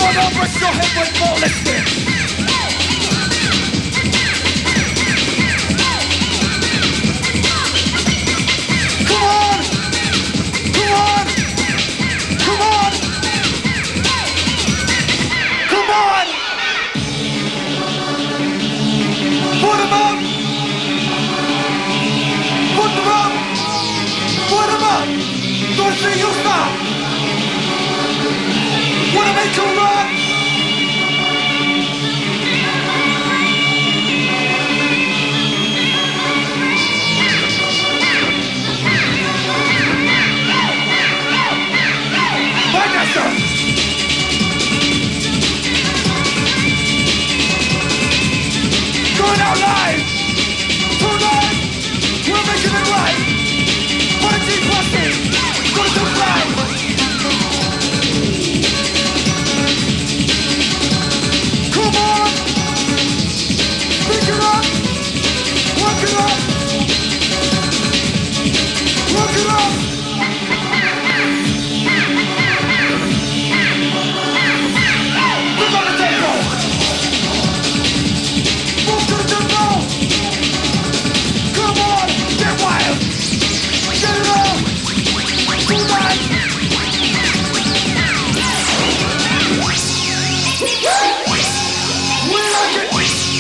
don't brush your head with more lipstick. Come on! Come on! Come on! Come on! Put them up! Put them up! Put them up! Don't see you stop! Wanna make you run? Going out live! Tonight, we're making it right! For the deep pussy! Gonna do right! Come on! Pick it up! Work it up! Work it up! Look on the tempo! Move to the tempo! Come on! Get wild! Get it on! Tonight! We like it!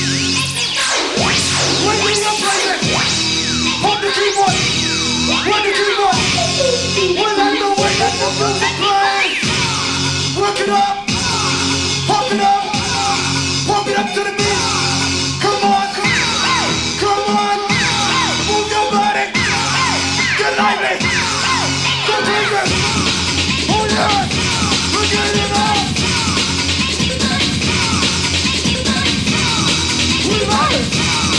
When we are playing! Hold the keyboard! Hold the keyboard! We like the way that the music plays! Work it up! Pump it up! Pump it up to the beat! Come on! Come on! Move your body! Get lively! Get crazy! Oh yeah! We're getting it up! We love it!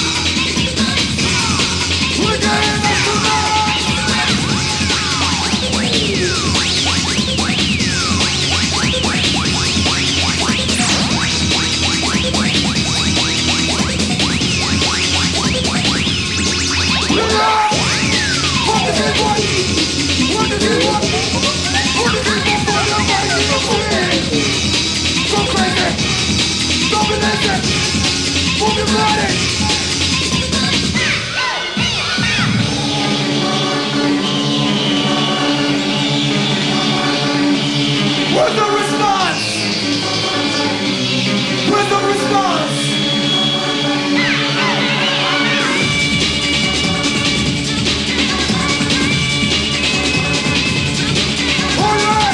We're getting it tonight! Where's the response? Where's the response? All right!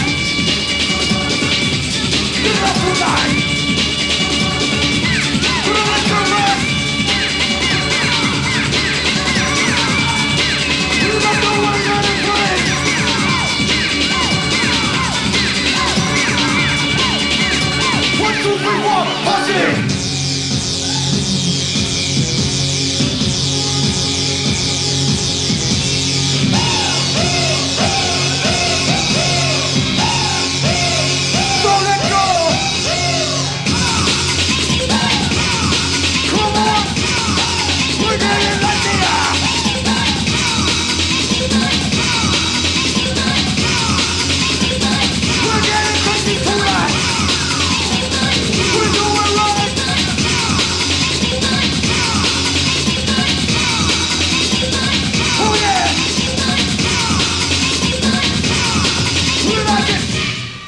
Get it up tonight! Put it like a wreck! You got the way that it plays! 1, 2, 3, 4, push it!